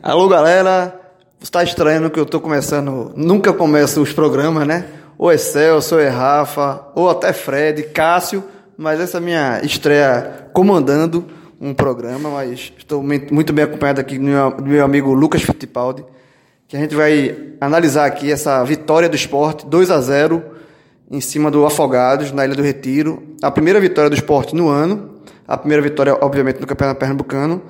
Alô, galera. Você está estranhando que eu estou começando... Nunca começo os programas, né? Ou é Celso, ou é Rafa, ou até Fred, Cássio. Mas essa é a minha estreia comandando um programa. Mas estou muito bem acompanhado aqui do meu amigo Lucas Fittipaldi, que a gente vai analisar aqui essa vitória do Sport, 2-0, em cima do Afogados, na Ilha do Retiro. A primeira vitória do Sport no ano. A primeira vitória, obviamente, no Campeonato Pernambucano.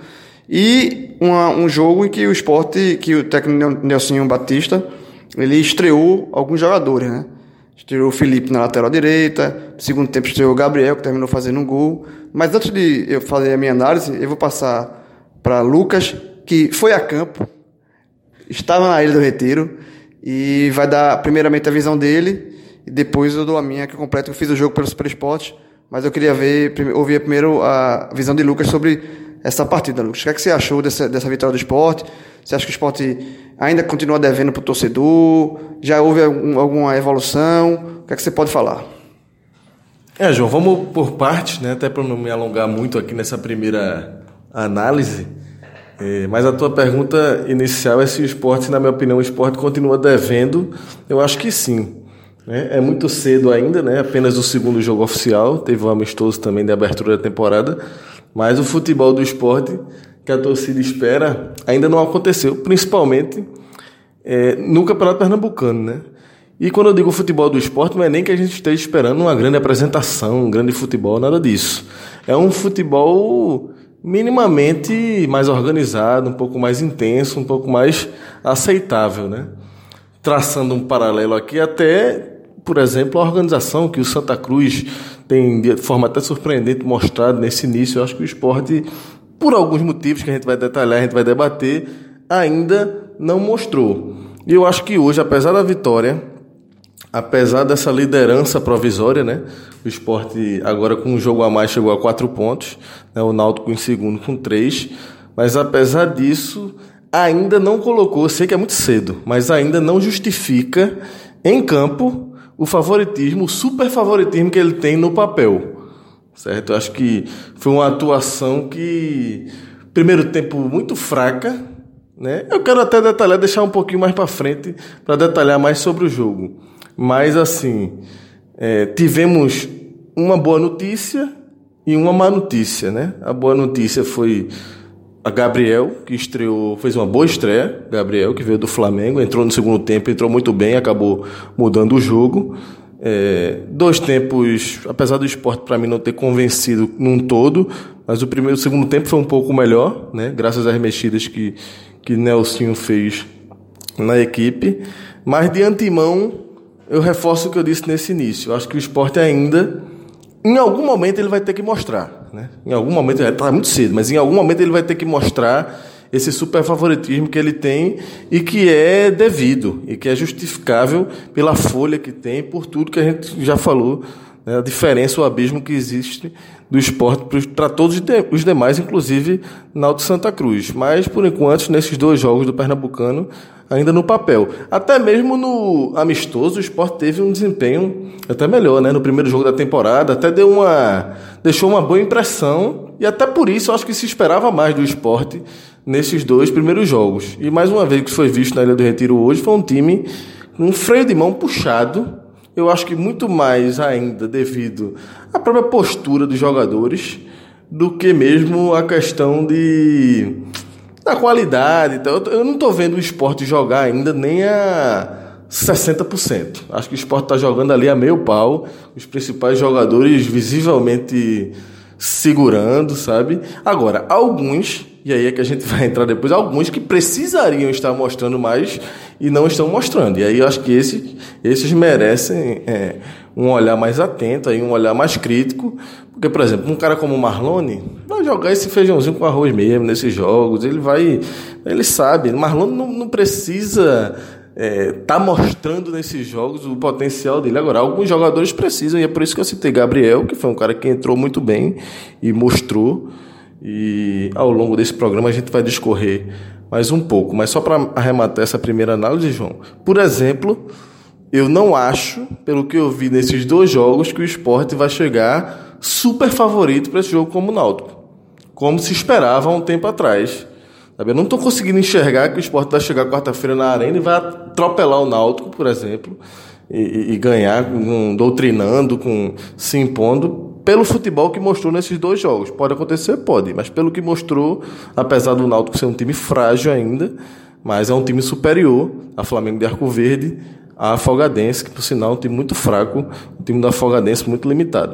E um jogo em que o Sport, que o técnico Nelsinho Batista, ele estreou alguns jogadores, né? Estreou o Felipe na lateral direita, no segundo tempo estreou o Gabriel, que terminou fazendo um gol. Mas antes de eu fazer a minha análise, eu vou passar para Lucas, que foi a campo, estava na Ilha do Retiro, e vai dar primeiramente a visão dele, e depois eu dou a minha, que completa, eu fiz o jogo pelo Super Sport, mas eu queria ouvir primeiro a visão de Lucas sobre essa partida, Lucas. O que você achou dessa vitória do Sport? Você acha que o Sport ainda continua devendo para o torcedor? Já houve alguma evolução? O que você pode falar? João, vamos por partes, né? Até para não me alongar muito aqui nessa primeira análise. Mas a tua pergunta inicial é se o Sport, na minha opinião, o Sport continua devendo. Eu acho que sim. É muito cedo ainda, né? Apenas o segundo jogo oficial. Teve um amistoso também de abertura da temporada. Mas o futebol do Sport, que a torcida espera, ainda não aconteceu, principalmente no Campeonato Pernambucano, né? E quando eu digo futebol do Sport, não é nem que a gente esteja esperando uma grande apresentação, um grande futebol, nada disso. É um futebol minimamente mais organizado, um pouco mais intenso, um pouco mais aceitável, né? Traçando um paralelo aqui até, por exemplo, a organização que o Santa Cruz tem de forma até surpreendente mostrado nesse início. Eu acho que o Sport, por alguns motivos que a gente vai detalhar, a gente vai debater, ainda não mostrou. E eu acho que hoje, apesar da vitória, apesar dessa liderança provisória, né, o Sport agora com um jogo a mais chegou a 4 pontos, né, o Náutico em segundo com 3, mas apesar disso ainda não colocou, sei que é muito cedo, mas ainda não justifica em campo o favoritismo, o super favoritismo que ele tem no papel, certo? Eu acho que foi uma atuação que, primeiro tempo, muito fraca, né? Eu quero até detalhar, deixar um pouquinho mais para frente, para detalhar mais sobre o jogo. Mas, assim, tivemos uma boa notícia e uma má notícia, né? A boa notícia foi a Gabriel, que estreou, fez uma boa estreia. Gabriel, que veio do Flamengo, entrou no segundo tempo, entrou muito bem, acabou mudando o jogo. 2 tempos, apesar do Sport para mim não ter convencido num todo, mas o segundo tempo foi um pouco melhor, né? Graças às mexidas que Nelsinho fez na equipe. Mas de antemão, eu reforço o que eu disse nesse início. Eu acho que o Sport ainda, em algum momento, ele vai ter que mostrar, né? Em algum momento, está muito cedo, mas em algum momento ele vai ter que mostrar esse super favoritismo que ele tem e que é devido e que é justificável pela folha que tem, por tudo que a gente já falou, né? A diferença, o abismo que existe do Sport para todos os demais, inclusive Náutico Santa Cruz. Mas, por enquanto, nesses 2 jogos do Pernambucano, ainda no papel. Até mesmo no amistoso, o Sport teve um desempenho até melhor, né? No primeiro jogo da temporada, até deixou uma boa impressão, e até por isso eu acho que se esperava mais do Sport nesses 2 primeiros jogos. E mais uma vez, o que foi visto na Ilha do Retiro hoje foi um time com um freio de mão puxado. Eu acho que muito mais ainda devido à própria postura dos jogadores do que mesmo a questão da qualidade. Então, eu não estou vendo o Sport jogar ainda nem a 60%. Acho que o Sport está jogando ali a meio pau, os principais jogadores visivelmente segurando, sabe? Agora, alguns, e aí é que a gente vai entrar depois, alguns que precisariam estar mostrando mais e não estão mostrando. E aí eu acho que esses merecem um olhar mais atento, aí um olhar mais crítico, porque, por exemplo, um cara como o Marlone vai jogar esse feijãozinho com arroz mesmo nesses jogos, ele sabe, Marlone não precisa tá mostrando nesses jogos o potencial dele. Agora, alguns jogadores precisam, e é por isso que eu citei Gabriel, que foi um cara que entrou muito bem e mostrou, e ao longo desse programa a gente vai discorrer mais um pouco. Mas só para arrematar essa primeira análise, João, por exemplo, eu não acho, pelo que eu vi nesses 2 jogos, que o Sport vai chegar super favorito para esse jogo como o Náutico, como se esperava há um tempo atrás. sabe? Eu não estou conseguindo enxergar que o Sport vai chegar quarta-feira na Arena e vai atropelar o Náutico, por exemplo, e ganhar doutrinando, se impondo, pelo futebol que mostrou nesses 2 jogos. Pode acontecer? Pode, mas pelo que mostrou, apesar do Náutico ser um time frágil ainda, mas é um time superior a Flamengo de Arco Verde, a Afogadense, que por sinal é um time muito fraco, um time da Afogadense muito limitado.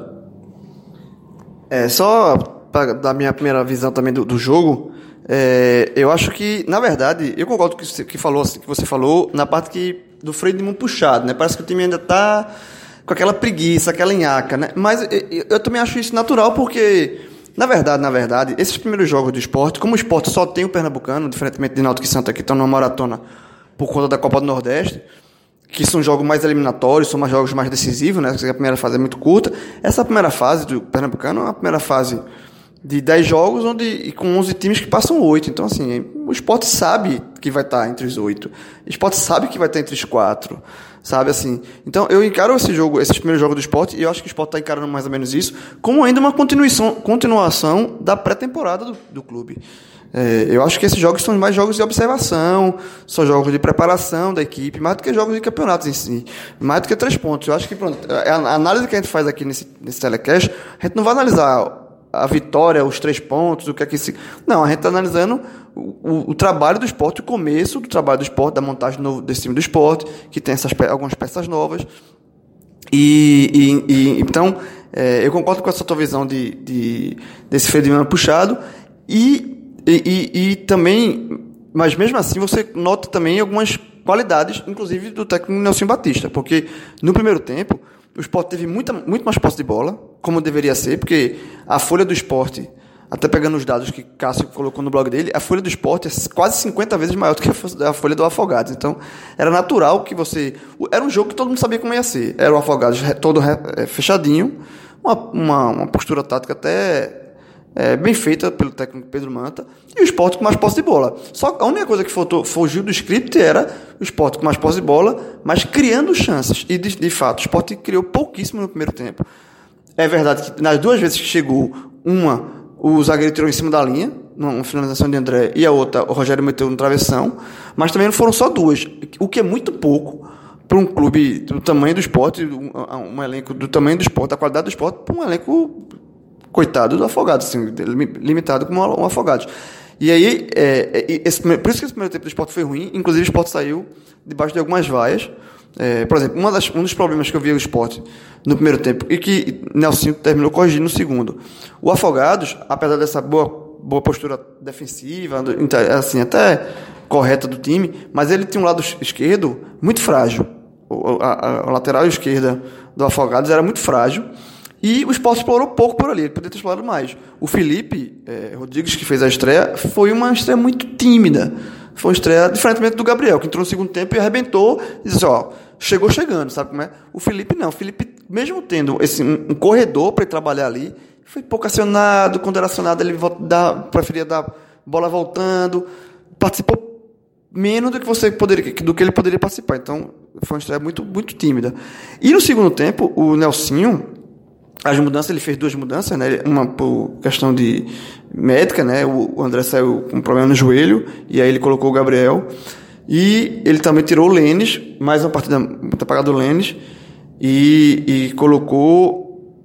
Só para dar minha primeira visão também do jogo, eu acho que, na verdade, eu concordo com o que você falou na parte do freio de mão puxado, né? Parece que o time ainda está com aquela preguiça, aquela nhaca, né? Mas eu também acho isso natural porque, na verdade, esses primeiros jogos do Sport, como o Sport só tem o Pernambucano, diferentemente de Náutico e Santa, que estão numa maratona por conta da Copa do Nordeste, que são jogos mais eliminatórios, são jogos mais decisivos, né? Porque a primeira fase é muito curta. Essa primeira fase do Pernambucano é uma primeira fase de 10 jogos, com 11 times que passam 8. Então, assim, o Sport sabe que vai estar entre os 8. O Sport sabe que vai estar entre os 4. Sabe, assim. Então, eu encaro esses primeiros jogos do Sport, e eu acho que o Sport está encarando mais ou menos isso, como ainda uma continuação da pré-temporada do clube. Eu acho que esses jogos são mais jogos de observação, são jogos de preparação da equipe, mais do que jogos de campeonatos em si, mais do que 3 pontos. Eu acho que, pronto, a análise que a gente faz aqui nesse telecast, a gente não vai analisar a vitória, os 3 pontos, o que é que se... Não, a gente está analisando o trabalho do Sport, o começo do trabalho do Sport, da montagem desse time do Sport, que tem algumas peças novas. Então, eu concordo com essa tua visão desse freio de mão puxado, e também, mas mesmo assim você nota também algumas qualidades, inclusive do técnico Nelson Batista, porque no primeiro tempo o Sport teve muito mais posse de bola, como deveria ser, porque a folha do Sport, até pegando os dados que Cássio colocou no blog dele, a folha do Sport é quase 50 vezes maior do que a folha do Afogados. Então, era natural que era um jogo que todo mundo sabia como ia ser. Era o Afogados todo fechadinho, uma postura tática até bem feita pelo técnico Pedro Manta, e o Sport com mais posse de bola. Só que a única coisa que fugiu do script era o Sport com mais posse de bola, mas criando chances. E, de fato, o Sport criou pouquíssimo no primeiro tempo. É verdade que nas 2 vezes que chegou, o zagueiro tirou em cima da linha, uma finalização de André, e a outra o Rogério meteu no travessão, mas também não foram só 2, o que é muito pouco para um clube do tamanho do Sport, um elenco do tamanho do Sport, da qualidade do Sport, para um elenco coitado do Afogados, assim, limitado como um Afogados. E aí, por isso que esse primeiro tempo do Sport foi ruim, inclusive o Sport saiu debaixo de algumas vaias. Por exemplo, um dos problemas que eu vi o Sport no primeiro tempo, e que Nelson terminou corrigindo no segundo, o Afogados, apesar dessa boa postura defensiva, assim, até correta do time, mas ele tinha um lado esquerdo muito frágil. A lateral esquerda do Afogados era muito frágil, e o Sport explorou pouco por ali, ele poderia ter explorado mais. O Felipe Rodrigues, que fez a estreia, foi uma estreia muito tímida. Foi uma estreia diferentemente do Gabriel, que entrou no segundo tempo e arrebentou, e disse, chegou chegando, sabe como é? O Felipe não. O Felipe, mesmo tendo um corredor para ele trabalhar ali, foi pouco acionado. Quando era acionado, ele preferia dar bola voltando, participou menos do que ele poderia participar. Então, foi uma estreia muito, muito tímida. E no segundo tempo, o Nelsinho, as mudanças, ele fez 2 mudanças, né? Uma por questão de médica, né? O André saiu com um problema no joelho, e aí ele colocou o Gabriel, e ele também tirou o Lênis, mais uma partida muito apagada do Lênis, e colocou...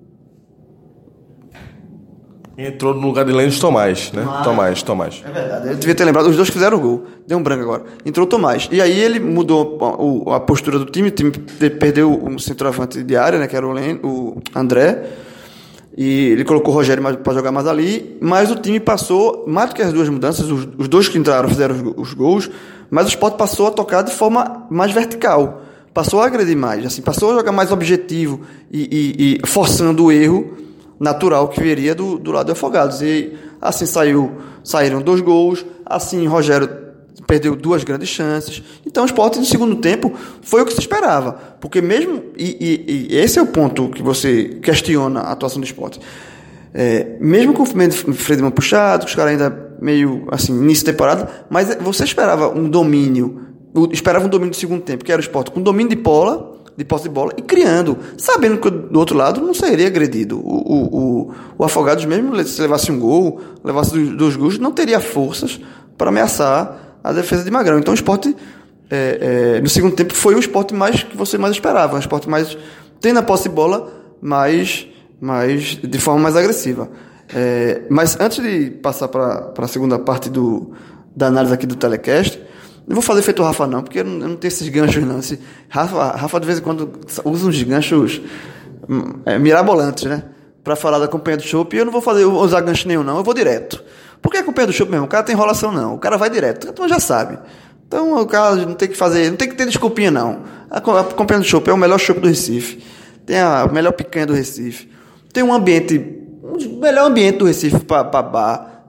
Entrou no lugar de Lênis Tomás, né? Tomás. É verdade, ele devia ter lembrado, os 2 fizeram o gol, deu um branco agora. Entrou o Tomás, e aí ele mudou a postura do time, o time perdeu um centroavante de área, né? Que era o André, e ele colocou o Rogério para jogar mais ali, mas o time passou, mais do que as 2 mudanças, os 2 que entraram fizeram os gols, mas o Sport passou a tocar de forma mais vertical, passou a agredir mais, assim, passou a jogar mais objetivo e forçando o erro natural que viria do lado do Afogados. E assim saíram 2 gols, assim Rogério perdeu 2 grandes chances. Então o Sport no segundo tempo foi o que se esperava, porque mesmo, e esse é o ponto que você questiona a atuação do Sport, mesmo com o freio de mão puxado, os caras ainda meio assim, início de temporada, mas você esperava um domínio do segundo tempo, que era o Sport com domínio de posse de bola e criando, sabendo que do outro lado não seria agredido. O Afogados, mesmo se levasse um gol, levasse 2 gols, não teria forças para ameaçar a defesa de Magrão. Então o Sport, no segundo tempo, foi o Sport que você mais esperava, um Sport mais tendo a posse de bola, mas de forma mais agressiva. Mas antes de passar para a segunda parte da análise aqui do telecast, não vou fazer feito o Rafa não, porque eu não tenho esses ganchos não. Rafa de vez em quando usa uns ganchos mirabolantes, né? Para falar da companhia do chopp, e eu não vou usar gancho nenhum não, eu vou direto. Porque a companhia do chopp mesmo, o cara tem enrolação não, o cara vai direto, então já sabe. Então o cara não tem que ter desculpinha não. A companhia do chopp é o melhor chopp do Recife, tem a melhor picanha do Recife, tem um melhor ambiente do Recife para bar,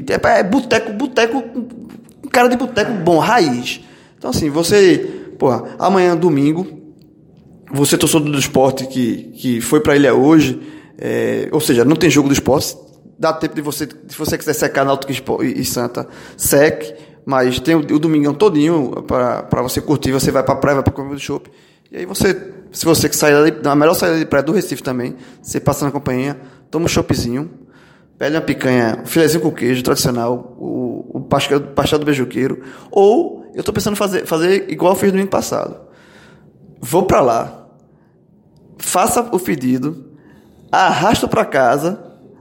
boteco, um cara de boteco bom, raiz. Então assim, amanhã domingo, você torcedor do Sport que foi para a ilha hoje, ou seja, não tem jogo do Sport, dá tempo de você, se você quiser secar Náutico e Santa, seque, mas tem o domingão todinho para você curtir, você vai para a praia, vai para comer do chopp, e aí se você que sair na melhor saída de praia do Recife também, você passa na companhia, toma um choppzinho, pede uma picanha, um filezinho com queijo tradicional, o pastel do beijoqueiro, ou eu estou pensando em fazer igual eu fiz no domingo passado. Vou para lá, faça o pedido, arrasto para casa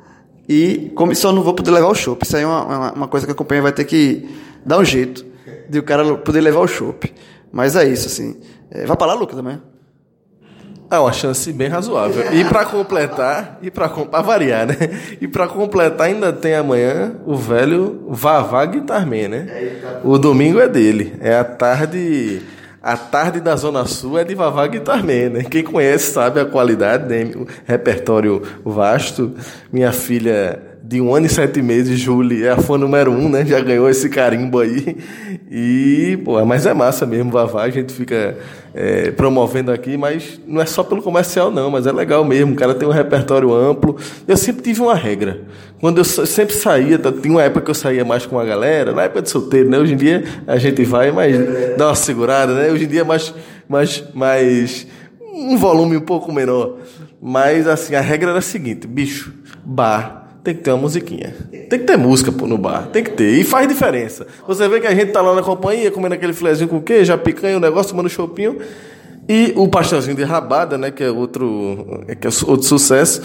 e só não vou poder levar o chopp. Isso aí é uma coisa que a companhia vai ter que dar um jeito de o cara poder levar o chopp. Mas é isso, assim. Vai para lá, Lucas, também? É uma chance bem razoável. E para completar, para variar, né? E para completar, ainda tem amanhã o velho Vavá Guitarman, né? O domingo é dele. É a tarde da Zona Sul é de Vavá Guitarman, né? Quem conhece sabe a qualidade, né? O repertório vasto. Minha filha de 1 ano e 7 meses, Julie, é a fã número 1, né? Já ganhou esse carimbo aí. E, mas é massa mesmo, Vavá, a gente fica promovendo aqui, mas não é só pelo comercial não, mas é legal mesmo, o cara tem um repertório amplo. Eu sempre tive uma regra, quando eu sempre saía, tinha uma época que eu saía mais com a galera, na época de solteiro, né? Hoje em dia a gente vai, mas dá uma segurada, né? Hoje em dia é mais um volume um pouco menor, mas assim, a regra era a seguinte, bicho, bar, tem que ter uma musiquinha. Tem que ter música no bar. Tem que ter. E faz diferença. Você vê que a gente tá lá na companhia, comendo aquele filezinho com queijo, a picanha, o negócio, tomando chopinho. E o pastelzinho de rabada, né? Que é outro sucesso.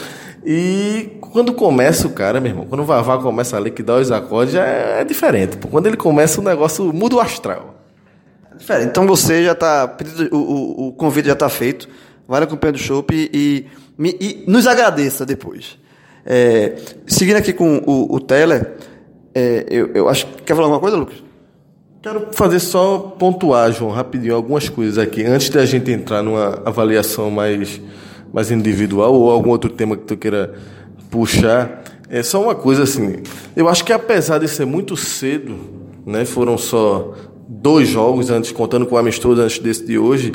E quando começa o cara, meu irmão, quando o Vavá começa ali, que dá os acordes, já é diferente. Quando ele começa, o negócio muda o astral. É diferente. Então você já tá... O convite já tá feito. Vai na companhia do chopp e nos agradeça depois. Seguindo aqui com o Teller, eu acho que... Quer falar alguma coisa, Lucas? Quero fazer só pontuar, João, rapidinho, algumas coisas aqui, antes da gente entrar numa avaliação mais individual ou algum outro tema que tu queira puxar. É só uma coisa assim, eu acho que apesar de ser muito cedo, né, foram só 2 jogos, contando com o amistoso antes desse de hoje,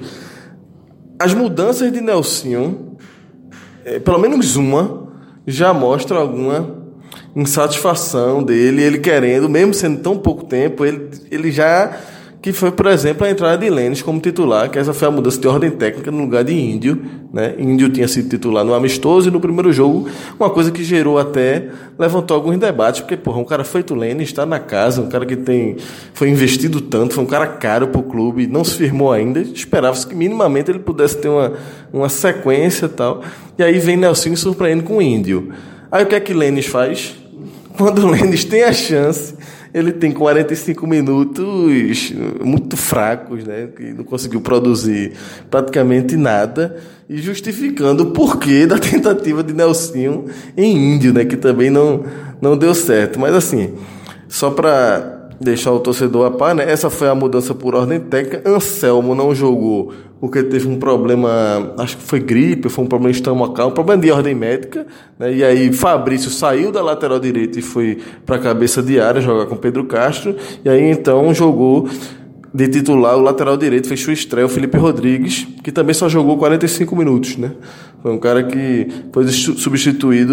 as mudanças de Nelsinho, pelo menos uma, já mostra alguma insatisfação dele, ele querendo, mesmo sendo tão pouco tempo, ele já, que foi, por exemplo, a entrada de Lênis como titular, que essa foi a mudança de ordem técnica no lugar de Índio, né? Índio tinha sido titular no amistoso e no primeiro jogo, uma coisa que levantou alguns debates, porque, um cara feito Lênis, está na casa, um cara que foi investido tanto, foi um cara caro pro clube, não se firmou ainda, esperava-se que minimamente ele pudesse ter uma sequência e tal, e aí vem Nelsinho surpreendendo com o Índio. Aí o que é que Lênis faz? Quando o Lênis tem a chance, ele tem 45 minutos muito fracos, né? Que não conseguiu produzir praticamente nada, e justificando o porquê da tentativa de Nelsinho em Índio, né? Que também não deu certo. Mas assim, só para deixar o torcedor a par, né? Essa foi a mudança por ordem técnica. Anselmo não jogou porque teve um problema, acho que foi gripe, foi um problema estomacal, um problema de ordem médica, né? E aí Fabrício saiu da lateral direita e foi para a cabeça de área jogar com Pedro Castro, e aí então jogou de titular o lateral direito, fez sua estreia, o Felipe Rodrigues, que também só jogou 45 minutos, né? Foi um cara que foi substituído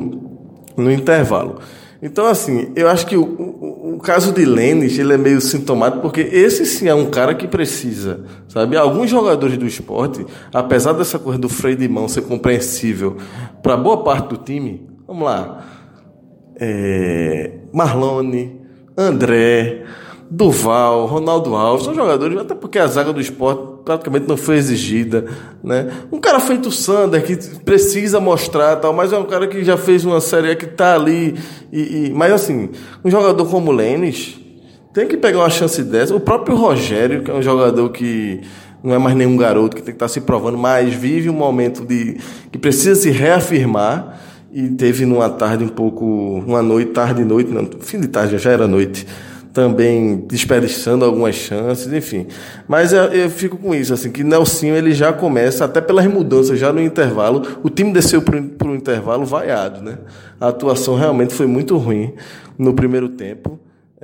no intervalo. Então, assim, eu acho que o caso de Lênis, ele é meio sintomático, porque esse sim é um cara que precisa, sabe? Alguns jogadores do Sport, apesar dessa coisa do freio de mão ser compreensível para boa parte do time, vamos lá, Marlone, André, Duval, Ronaldo Alves, são jogadores, até porque a zaga do Sport praticamente não foi exigida, né? Um cara feito o Sander, que precisa mostrar, tal, mas é um cara que já fez uma série que tá ali, mas assim, um jogador como o Lênis tem que pegar uma chance dessa. O próprio Rogério, que é um jogador que não é mais nenhum garoto, que tem que estar se provando, mas vive um momento que precisa se reafirmar, e teve numa tarde uma noite, tarde e noite, não, fim de tarde, já era noite, também desperdiçando algumas chances, enfim. Mas eu fico com isso, assim, que Nelsinho ele já começa, até pelas mudanças, já no intervalo, o time desceu para o intervalo vaiado, né? A atuação realmente foi muito ruim no primeiro tempo.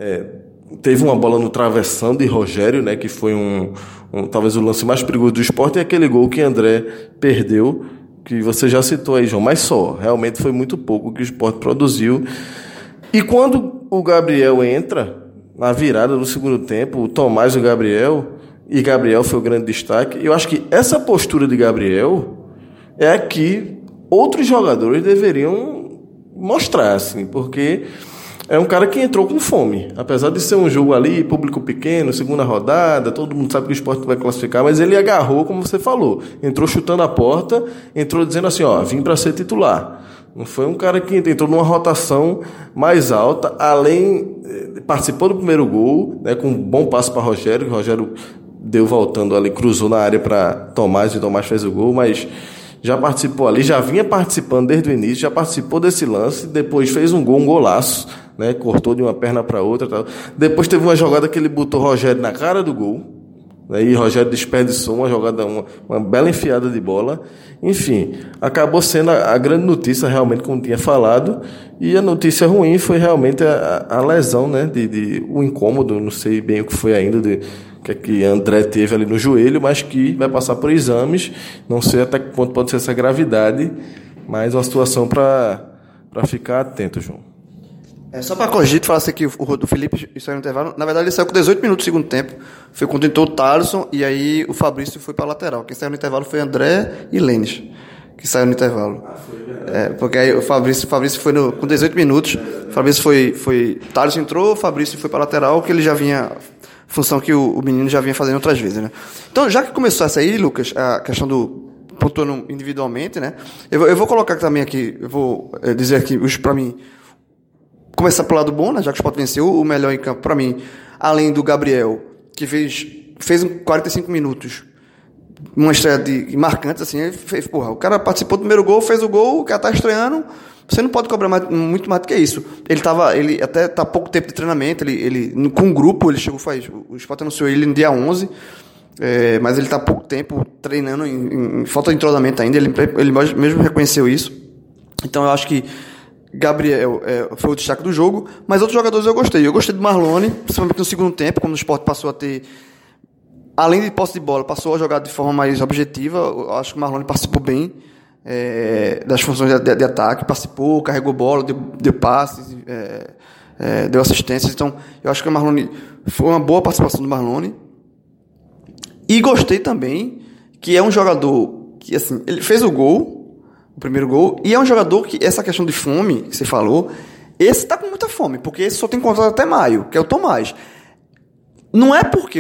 Teve uma bola no travessão de Rogério, né, que foi talvez o lance mais perigoso do Sport, e aquele gol que André perdeu, que você já citou aí, João, mas só, realmente foi muito pouco que o Sport produziu. E quando o Gabriel entra, na virada do segundo tempo, o Tomás e o Gabriel foi o grande destaque, eu acho que essa postura de Gabriel é a que outros jogadores deveriam mostrar, assim, porque é um cara que entrou com fome. Apesar de ser um jogo ali, público pequeno, segunda rodada, todo mundo sabe que o Sport vai classificar, mas ele agarrou, como você falou. Entrou chutando a porta, entrou dizendo assim, vim para ser titular. Não foi um cara que entrou numa rotação mais alta, participou do primeiro gol, né, com um bom passo para Rogério, que o Rogério deu voltando ali, cruzou na área para Tomás, e o Tomás fez o gol, mas já participou ali, já vinha participando desde o início, já participou desse lance, depois fez um golaço, né, cortou de uma perna para outra, tal. Depois teve uma jogada que ele botou Rogério na cara do gol, né, e Rogério desperdiçou uma jogada, uma bela enfiada de bola. Enfim, acabou sendo a grande notícia, realmente, como tinha falado, e a notícia ruim foi realmente a lesão, né, o incômodo, não sei bem o que foi ainda, que André teve ali no joelho, mas que vai passar por exames, não sei até que ponto pode ser essa gravidade, mas uma situação para ficar atento, João. Só para corrigir, tu falasse que o Felipe saiu no intervalo. Na verdade, ele saiu com 18 minutos do segundo tempo. Foi quando entrou o Thaleson e aí o Fabrício foi para a lateral. Quem saiu no intervalo foi André e Lênis, que saiu no intervalo. Porque aí o Fabrício foi com 18 minutos. O Fabrício foi Thaleson entrou, o Fabrício foi para a lateral, que ele já vinha, função que o menino já vinha fazendo outras vezes, né? Então, já que começou essa aí, Lucas, a questão do pontuando individualmente, né? Eu vou colocar também aqui, eu vou dizer aqui, para mim, começar pelo lado bom, né? Já que o Sport venceu, o melhor em campo, para mim, além do Gabriel, que fez 45 minutos, uma estreia marcante, assim, o cara participou do primeiro gol, fez o gol, o cara tá estreando, você não pode cobrar muito mais do que isso. Ele até tá há pouco tempo de treinamento, ele com um grupo, ele chegou, o Sport anunciou ele no dia 11, mas ele tá há pouco tempo treinando, em falta de entrosamento ainda, ele mesmo reconheceu isso. Então eu acho que Gabriel foi o destaque do jogo, mas outros jogadores eu gostei. Eu gostei do Marlone, principalmente no segundo tempo, quando o Sport passou a ter, além de posse de bola, passou a jogar de forma mais objetiva. Eu acho que o Marlone participou bem das funções de ataque, participou, carregou bola, deu passes, deu assistências. Então, eu acho que o Marlone foi uma boa participação do Marlone. E gostei também que é um jogador que, assim, ele fez o primeiro gol, e é um jogador que, essa questão de fome, que você falou, esse tá com muita fome, porque esse só tem contrato até maio, que é o Tomás. Não é porque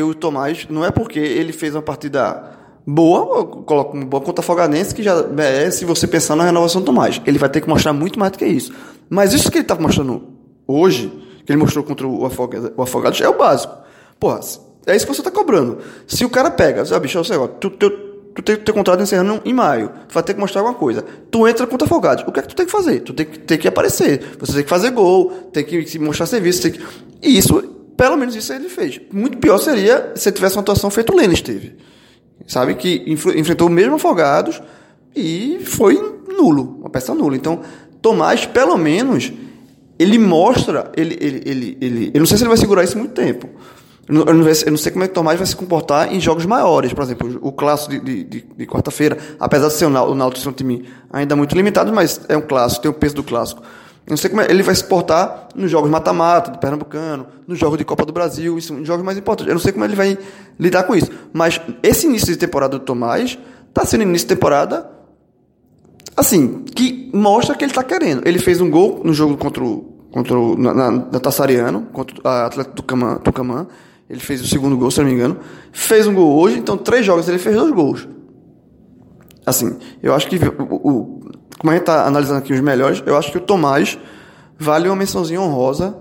ele fez uma partida boa, eu coloco uma boa contra Afogadense, que já merece você pensar na renovação do Tomás. Ele vai ter que mostrar muito mais do que isso. Mas isso que ele tá mostrando hoje, que ele mostrou contra o Afogados, é o básico. Porra, é isso que você tá cobrando. Se o cara pega, bicho, tu tem teu contrato encerrando em maio, tu vai ter que mostrar alguma coisa. Tu entra contra Afogados. O que é que tu tem que fazer? Tu tem que aparecer. Você tem que fazer gol, tem que mostrar serviço. E isso, pelo menos isso ele fez. Muito pior seria se tivesse uma atuação feita o Lênis teve. Sabe? Que enfrentou o mesmo Afogados e foi nulo. Uma peça nula. Então, Tomás, pelo menos, ele mostra... Eu não sei se ele vai segurar isso muito tempo. Eu não sei como é que o Tomás vai se comportar em jogos maiores. Por exemplo, o clássico de quarta-feira, apesar de ser o Náutico ser um time ainda muito limitado, mas é um clássico, tem o peso do clássico. Eu não sei como ele vai se portar nos jogos mata-mata, do Pernambucano, nos jogos de Copa do Brasil, isso, nos jogos mais importantes. Eu não sei como ele vai lidar com isso. Mas esse início de temporada do Tomás está sendo início de temporada, assim, que mostra que ele está querendo. Ele fez um gol no jogo contra o na Taçariano, contra a Atlético Tucumã. Ele fez o segundo gol, se não me engano. Fez um gol hoje, então 3 jogos ele fez 2 gols. Assim, eu acho que como a gente está analisando aqui os melhores, eu acho que o Tomás vale uma mençãozinha honrosa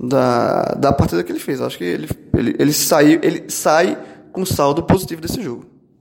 da partida que ele fez. Eu acho que ele sai com saldo positivo desse jogo.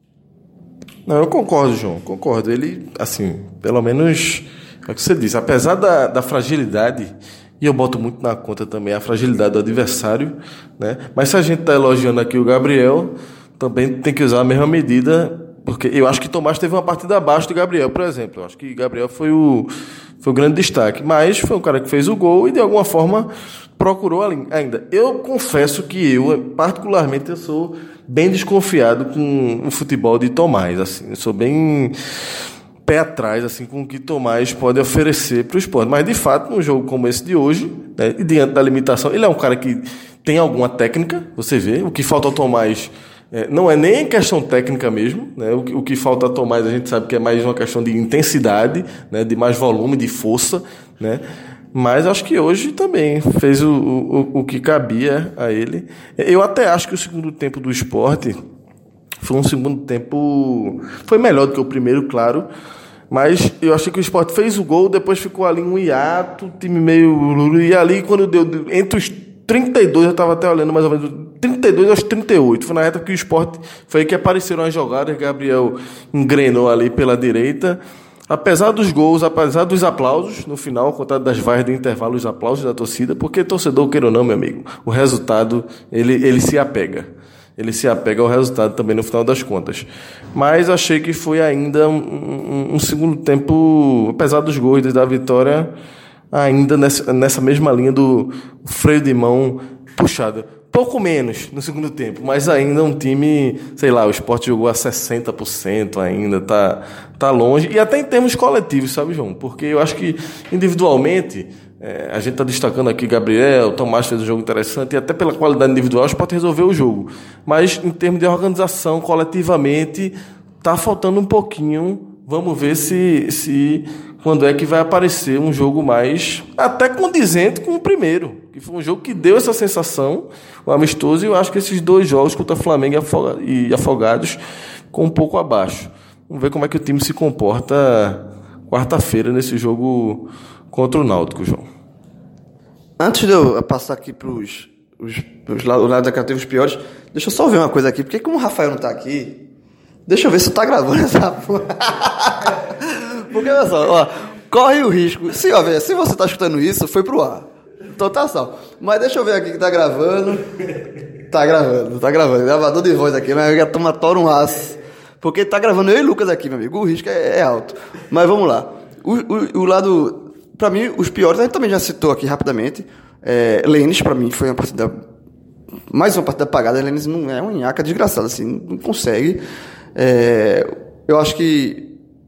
Não, eu concordo, João, concordo. Ele, assim, pelo menos, é o que você disse, apesar da fragilidade, e eu boto muito na conta também a fragilidade do adversário, né? Mas se a gente está elogiando aqui o Gabriel, também tem que usar a mesma medida, porque eu acho que Tomás teve uma partida abaixo do Gabriel, por exemplo. Eu acho que Gabriel foi o grande destaque, mas foi um cara que fez o gol e de alguma forma procurou ainda. Eu confesso que particularmente, eu sou bem desconfiado com o futebol de Tomás, assim. Eu sou bem pé atrás, assim, com o que Tomás pode oferecer para o esporte. Mas, de fato, num jogo como esse de hoje, né, e diante da limitação, ele é um cara que tem alguma técnica, você vê. O que falta ao Tomás não é nem questão técnica mesmo, né? O que falta a Tomás, a gente sabe que é mais uma questão de intensidade, né? De mais volume, de força, né? Mas acho que hoje também fez o que cabia a ele. Eu até acho que o segundo tempo do Sport foi um segundo tempo... Foi melhor do que o primeiro, claro. Mas eu achei que o Sport fez o gol, depois ficou ali um hiato, o time meio... E ali, quando deu... Entre os 32, eu estava até olhando mais ou menos... 32 aos 38. Foi na reta que o Sport... Foi aí que apareceram as jogadas. Gabriel engrenou ali pela direita... Apesar dos gols, apesar dos aplausos, no final, contado das vaias do intervalo, os aplausos da torcida, porque torcedor, queira ou não, meu amigo, o resultado, ele se apega. Ele se apega ao resultado também no final das contas. Mas achei que foi ainda um segundo tempo, apesar dos gols da vitória, ainda nessa mesma linha do freio de mão puxado. Pouco menos no segundo tempo, mas ainda um time, sei lá, o Sport jogou a 60% ainda, tá longe. E até em termos coletivos, sabe, João? Porque eu acho que individualmente, a gente está destacando aqui Gabriel, Tomás fez um jogo interessante, e até pela qualidade individual o Sport resolveu o jogo. Mas em termos de organização, coletivamente, tá faltando um pouquinho. Vamos ver se quando é que vai aparecer um jogo mais até condizente com o primeiro, que foi um jogo que deu essa sensação, o amistoso, e eu acho que esses 2 jogos contra Flamengo e Afogados ficou um pouco abaixo. Vamos ver como é que o time se comporta quarta-feira nesse jogo contra o Náutico, João. Antes de eu passar aqui para os lados da categoria, os piores, deixa eu só ver uma coisa aqui, porque como o Rafael não está aqui, deixa eu ver se tá gravando essa porra. Porque, olha só, ó, corre o risco. Se você tá escutando isso, foi pro ar. Então tá só. Mas deixa eu ver aqui que tá gravando. Tá gravando. Gravador de voz aqui, mas a turma tora um aço. Porque tá gravando eu e Lucas aqui, meu amigo. O risco é alto. Mas vamos lá. O lado... Pra mim, os piores, a gente também já citou aqui rapidamente. Lênis, pra mim, foi uma partida... Mais uma partida apagada. Lênis não é uma nhaca desgraçada, assim. Não consegue... eu acho que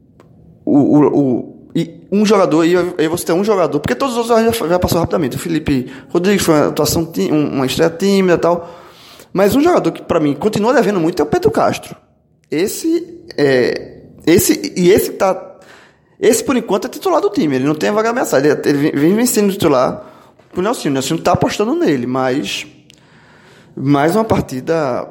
um jogador, e aí você tem um jogador, porque todos os outros já passou rapidamente. O Felipe Rodrigues foi uma atuação, uma estreia tímida e tal, mas um jogador que para mim continua devendo muito é o Pedro Castro. Esse por enquanto é titular do time, ele não tem a vaga ameaçada, ele vem sendo titular pro Nelsinho. O Nelsinho tá apostando nele, mas mais uma partida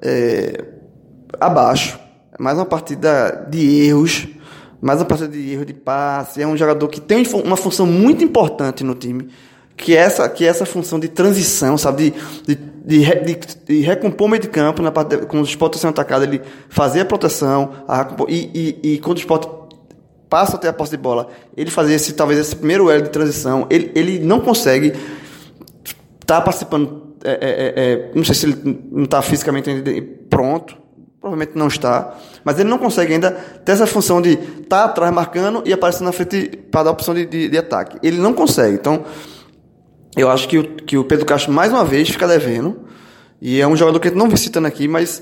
abaixo. Mais uma partida de erros, mais uma partida de erro de passe. É um jogador que tem uma função muito importante no time, que é essa função de transição, sabe? De recompor o meio de campo, quando o Sport está sendo atacado, ele fazer a proteção, e quando o Sport passa a ter a posse de bola, ele fazer talvez esse primeiro elo de transição. Ele não consegue estar participando, não sei se ele não está fisicamente ainda pronto, provavelmente não está, mas ele não consegue ainda ter essa função de estar atrás marcando e aparecer na frente para dar a opção de ataque. Ele não consegue. Então, eu acho que o Pedro Castro, mais uma vez, fica devendo, e é um jogador que a gente não vem citando aqui, mas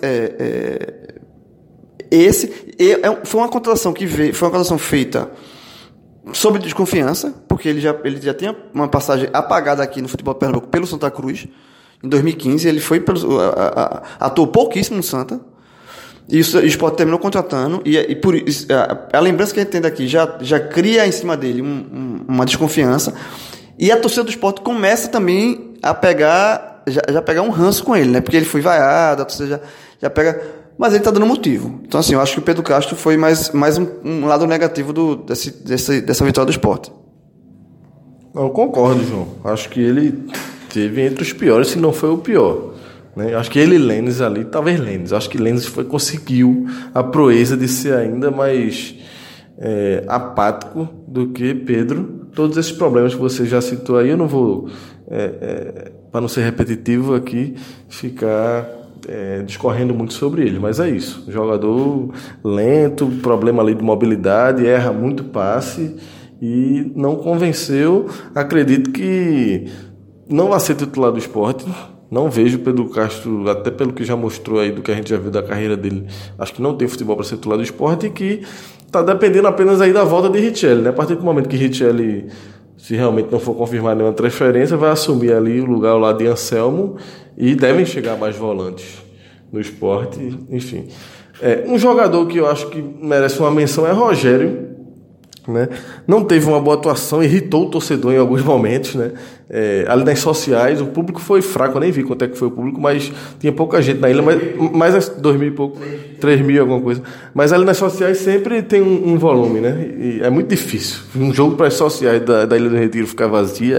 foi uma contratação foi uma contratação feita sob desconfiança, porque ele já tinha uma passagem apagada aqui no futebol de Pernambuco pelo Santa Cruz. Em 2015, ele atuou pouquíssimo no Santa. E o Sport terminou contratando, e por isso, a lembrança que a gente tem daqui já cria em cima dele uma desconfiança. E a torcida do Sport começa também a pegar, já pegar um ranço com ele, né? Porque ele foi vaiado, a torcida já pega... Mas ele tá dando motivo. Então, assim, eu acho que o Pedro Castro foi mais um lado negativo dessa vitória do Sport. Eu concordo, João. Acho que ele teve entre os piores, se não foi o pior. Né? Acho que ele e Lênis ali, talvez Lênis. Acho que Lênis conseguiu a proeza de ser ainda mais apático do que Pedro. Todos esses problemas que você já citou aí, eu não vou, para não ser repetitivo aqui, ficar discorrendo muito sobre ele. Mas é isso. Jogador lento, problema ali de mobilidade, erra muito passe e não convenceu. Acredito que não vai ser titular do Sport. Não vejo Pedro Castro, até pelo que já mostrou aí do que a gente já viu da carreira dele, acho que não tem futebol para ser titular do Sport e que está dependendo apenas aí da volta de Richelli, né? A partir do momento que Richelli, se realmente não for confirmar nenhuma transferência, vai assumir ali o lugar ao lado de Anselmo e devem chegar mais volantes no Sport, enfim. Um jogador que eu acho que merece uma menção é Rogério, né? Não teve uma boa atuação, irritou o torcedor em alguns momentos, né? Ali nas sociais o público foi fraco, eu nem vi quanto é que foi o público, mas tinha pouca gente na ilha, mas 2 mil e pouco, 3 mil alguma coisa, mas ali nas sociais sempre tem um volume, né? E é muito difícil um jogo para as sociais da Ilha do Retiro ficar vazia,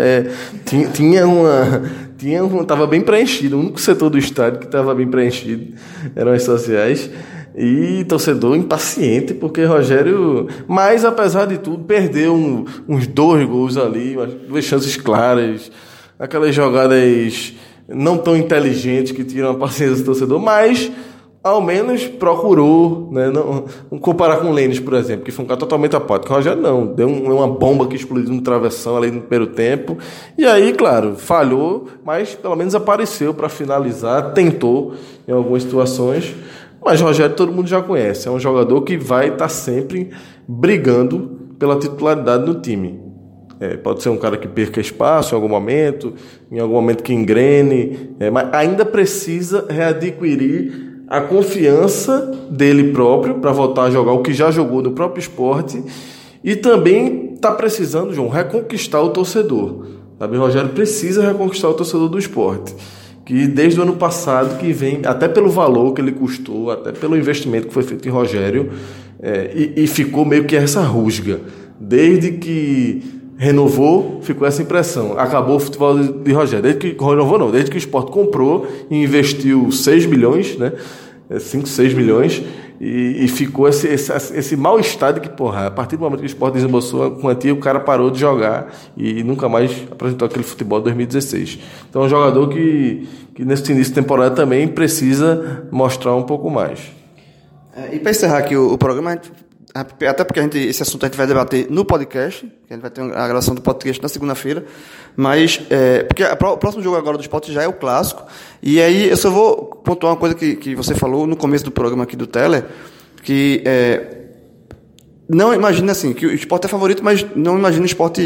estava bem preenchido, o único setor do estádio que estava bem preenchido eram as sociais. E torcedor impaciente, porque Rogério, mas apesar de tudo, perdeu uns 2 gols ali, 2 chances claras, aquelas jogadas não tão inteligentes que tiram a paciência do torcedor, mas ao menos procurou, né? Não comparar com o Lênis, por exemplo, que foi um cara totalmente apático. O Rogério não, deu uma bomba que explodiu no travessão ali no primeiro tempo, e aí, claro, falhou, mas pelo menos apareceu para finalizar, tentou em algumas situações. Mas Rogério todo mundo já conhece, é um jogador que vai estar sempre brigando pela titularidade no time. Pode ser um cara que perca espaço em algum momento que engrene, mas ainda precisa readquirir a confiança dele próprio para voltar a jogar o que já jogou no próprio Sport e também está precisando, João, reconquistar o torcedor. Sabe? Rogério precisa reconquistar o torcedor do Sport, que desde o ano passado que vem, até pelo valor que ele custou, até pelo investimento que foi feito em Rogério, e ficou meio que essa rusga. Desde que renovou, ficou essa impressão. Acabou o futebol de Rogério. Desde que renovou, não. Desde que o Sport comprou e investiu 6 milhões, né? 5, 6 milhões, e ficou esse mal-estar de que, a partir do momento que o Sport desembolsou a quantia, o cara parou de jogar e nunca mais apresentou aquele futebol de 2016. Então é um jogador que nesse início de temporada também precisa mostrar um pouco mais. E para encerrar aqui o programa, até porque esse assunto a gente vai debater no podcast, que a gente vai ter a gravação do podcast na segunda-feira, mas porque o próximo jogo agora do Sport já é o clássico, e aí eu só vou pontuar uma coisa que você falou no começo do programa aqui do Teller, que não imagina assim, que o Sport é favorito, mas não imagina o Sport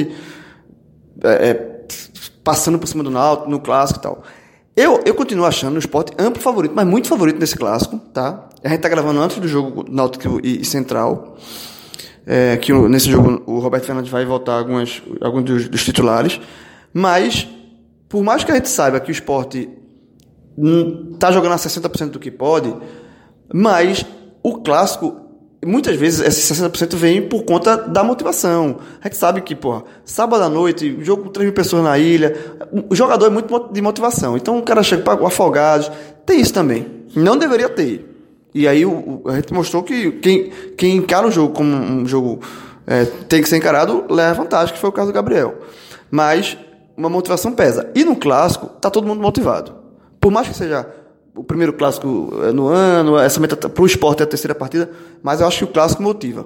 passando por cima do Náutico, no clássico e tal. Eu continuo achando o Sport amplo favorito, mas muito favorito nesse clássico, tá? A gente tá gravando antes do jogo Náutico e Central, que nesse jogo o Roberto Fernandes vai voltar alguns dos titulares, mas por mais que a gente saiba que o Sport tá jogando a 60% do que pode, mas o clássico, muitas vezes esse 60% vem por conta da motivação. A gente sabe que, sábado à noite, jogo com 3 mil pessoas na ilha, o jogador é muito de motivação. Então o cara chega para afogados, tem isso também. Não deveria ter. E aí a gente mostrou que quem encara o jogo como um jogo tem que ser encarado, leva vantagem, que foi o caso do Gabriel. Mas uma motivação pesa. E no clássico, tá todo mundo motivado. Por mais que seja o primeiro clássico no ano, essa meta para o Sport é a 3ª partida, mas eu acho que o clássico motiva.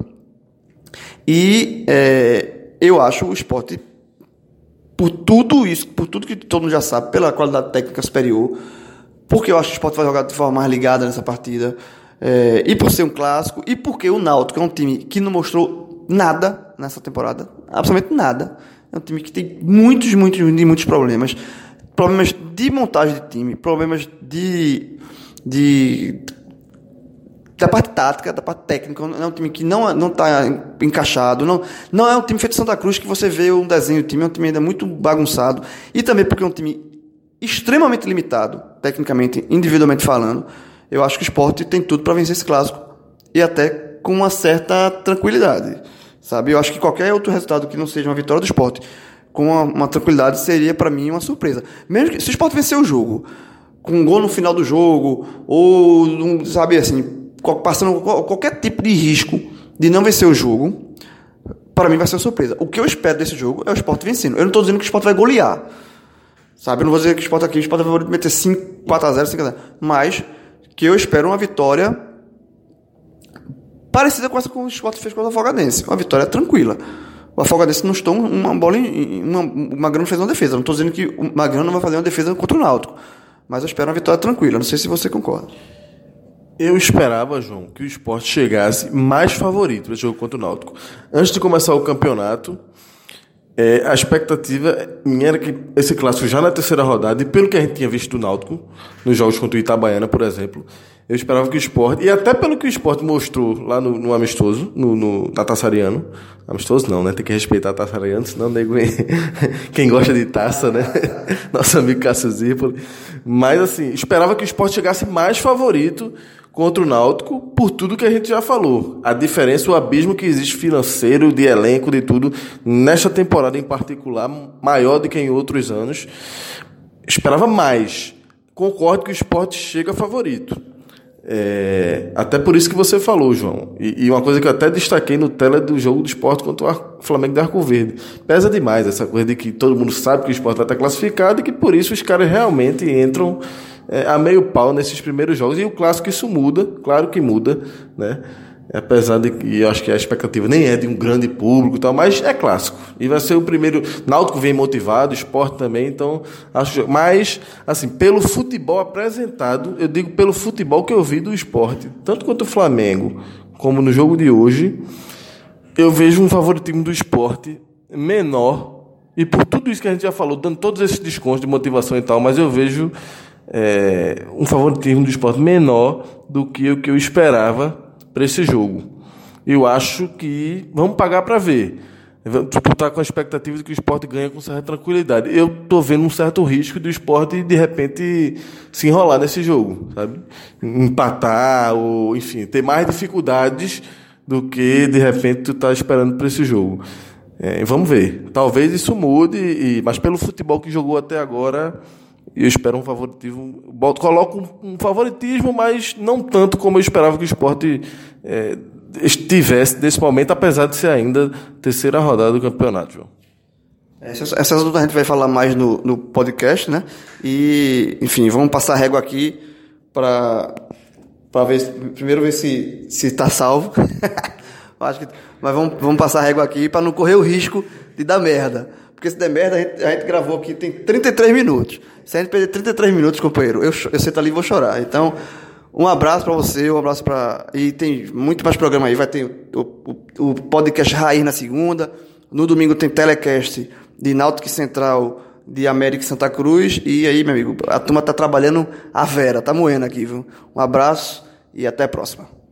E eu acho o Sport, por tudo isso, por tudo que todo mundo já sabe, pela qualidade técnica superior, porque eu acho que o Sport vai jogar de forma mais ligada nessa partida, e por ser um clássico, e porque o Náutico é um time que não mostrou nada nessa temporada, absolutamente nada. É um time que tem muitos problemas. Problemas de montagem de time, problemas de da parte tática, da parte técnica. Não é um time que não está encaixado. Não é um time feito de Santa Cruz que você vê um desenho do time. É um time ainda muito bagunçado. E também porque é um time extremamente limitado, tecnicamente, individualmente falando. Eu acho que o Sport tem tudo para vencer esse clássico. E até com uma certa tranquilidade. Sabe? Eu acho que qualquer outro resultado que não seja uma vitória do Sport com uma tranquilidade seria, para mim, uma surpresa. Mesmo que se o Sport vencer o jogo, com um gol no final do jogo, ou, sabe, assim, passando qualquer tipo de risco de não vencer o jogo, para mim vai ser uma surpresa. O que eu espero desse jogo é o Sport vencendo. Eu não estou dizendo que o Sport vai golear. Sabe? Eu não vou dizer que o Sport vai meter 4-0, 5-0. Mas que eu espero uma vitória parecida com essa que o Sport fez contra o Afogadense. Uma vitória tranquila. O Afogadense não estou uma bola o Magrão fez uma defesa. Não estou dizendo que o Magrão não vai fazer uma defesa contra o Náutico. Mas eu espero uma vitória tranquila. Não sei se você concorda. Eu esperava, João, que o Sport chegasse mais favorito nesse jogo contra o Náutico. Antes de começar o campeonato, a expectativa minha era que esse clássico já na terceira rodada, e pelo que a gente tinha visto do Náutico, nos jogos contra o Itabaiana, por exemplo, eu esperava que o Sport, e até pelo que o Sport mostrou lá no amistoso, na Taçariano, amistoso não, né? Tem que respeitar a Taçariano, senão nego quem gosta de taça, né? Nosso amigo Cássio Zirpoli. Mas assim, esperava que o Sport chegasse mais favorito contra o Náutico, por tudo que a gente já falou. A diferença, o abismo que existe financeiro, de elenco, de tudo, nesta temporada em particular, maior do que em outros anos. Esperava mais. Concordo que o Sport chega favorito. Até por isso que você falou, João. E uma coisa que eu até destaquei no tele do jogo do Sport contra o Flamengo de Arco Verde. Pesa demais essa coisa de que todo mundo sabe que o Sport vai estar classificado e que por isso os caras realmente entram a meio pau nesses primeiros jogos. E o clássico isso muda, claro que muda, né? Apesar de que eu acho que a expectativa nem é de um grande público e tal, mas é clássico. E vai ser o primeiro. Náutico vem motivado, o Sport também, então acho. Mas, assim, pelo futebol apresentado, eu digo pelo futebol que eu vi do Sport, tanto quanto o Flamengo, como no jogo de hoje, eu vejo um favoritismo do Sport menor. E por tudo isso que a gente já falou, dando todos esses descontos de motivação e tal, mas eu vejo um favoritismo do Sport menor do que o que eu esperava para esse jogo. Eu acho que vamos pagar para ver. Tu tá com a expectativa de que o Sport ganha com certa tranquilidade. Eu tô vendo um certo risco do Sport de repente se enrolar nesse jogo, sabe? Empatar ou, enfim, ter mais dificuldades do que de repente tu tá esperando para esse jogo. Vamos ver. Talvez isso mude, mas pelo futebol que jogou até agora, eu espero um favoritismo. Coloco um favoritismo, mas não tanto como eu esperava que o Sport estivesse nesse momento, apesar de ser ainda terceira rodada do campeonato, João. Essas dúvidas a gente vai falar mais no podcast, né? E, enfim, vamos passar a régua aqui para ver, primeiro ver se está salvo. Acho que, mas vamos passar a régua aqui para não correr o risco de dar merda. Porque se der merda, a gente gravou aqui, tem 33 minutos. Se a gente perder 33 minutos, companheiro, eu sento ali e vou chorar. Então, um abraço para você, um abraço para... E tem muito mais programa aí. Vai ter o podcast Raiz na segunda. No domingo tem telecast de Náutico Central, de América e Santa Cruz. E aí, meu amigo, a turma tá trabalhando a vera, tá moendo aqui, viu? Um abraço e até a próxima.